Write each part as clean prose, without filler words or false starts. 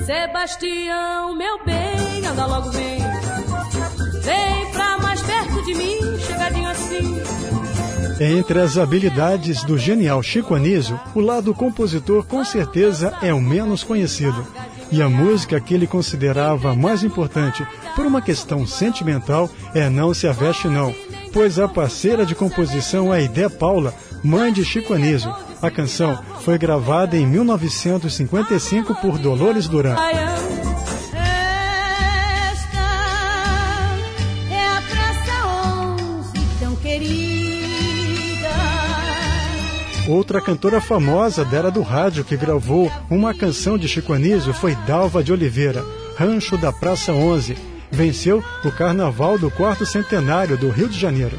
Sebastião, meu bem, anda logo vem. Vem pra mais perto de mim, chegadinho assim. Entre as habilidades do genial Chico Anísio, o lado compositor com certeza é o menos conhecido. E a música que ele considerava mais importante por uma questão sentimental é Não Se Aveste Não, pois a parceira de composição é Aidé Paula, mãe de Chico Anísio. A canção foi gravada em 1955 por Dolores Duran. Outra cantora famosa da era do rádio que gravou uma canção de Chico Anísio foi Dalva de Oliveira, Rancho da Praça 11. Venceu o Carnaval do 4º Centenário do Rio de Janeiro.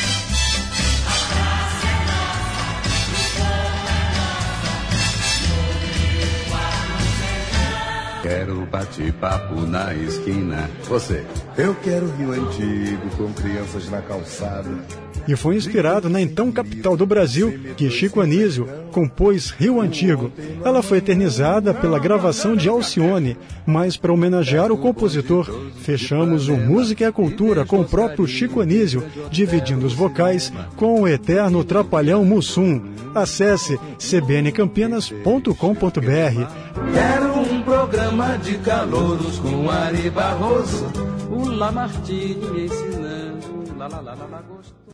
Quero bate-papo na esquina. Você. Eu quero Rio Antigo, com crianças na calçada. E foi inspirado na então capital do Brasil que Chico Anísio compôs Rio Antigo. Ela foi eternizada pela gravação de Alcione, mas para homenagear o compositor, fechamos o Música e a Cultura com o próprio Chico Anísio, dividindo os vocais com o eterno Trapalhão Mussum. Acesse cbncampinas.com.br. Quero um programa de calouros com Ari Barroso, o Lamartine me ensinando, lá, gosto.